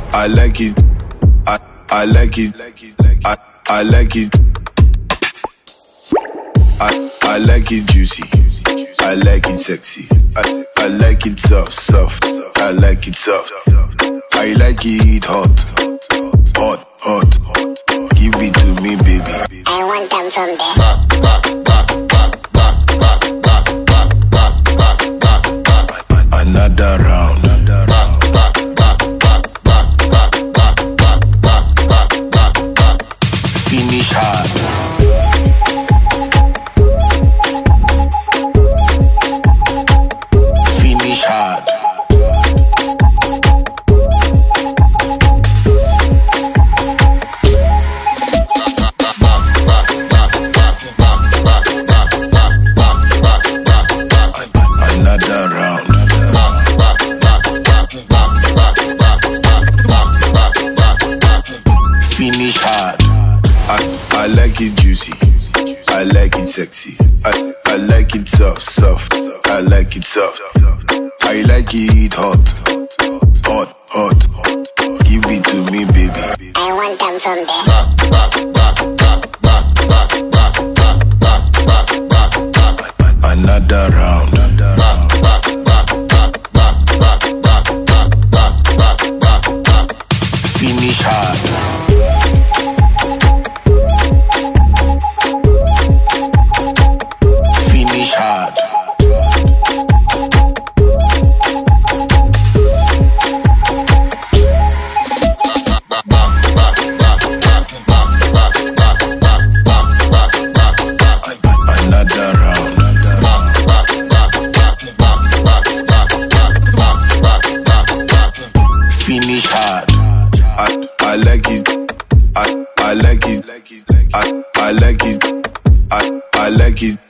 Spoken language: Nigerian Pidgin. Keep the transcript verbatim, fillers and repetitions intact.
I like it. I I like it. I I like it. I I like it juicy. I like it sexy. I I like it soft, soft. I like it soft. I like it hot, hot, hot. Give it to me, baby. I want them from there. Back, back, back, back, back, back, back, back, back, back, back, back. Another round. Back, back, back, back, back, back, back, back, back, back, back. Finish hard. Finish hard. Another round. Finish hard. I, I like it juicy. I like it sexy. I, I like it soft, soft. I like it soft. I like it hot, hot, hot. Give it to me, baby. I want them from there. Back, back, back, back, back, back, back, back, back, back, back, back. Another round. Back, back, back, back, back, back, back, back, back, back, back. Finish hard. Finish hard. Another round. Finish hard. I I like it. I I like it. I I like it. I I like it.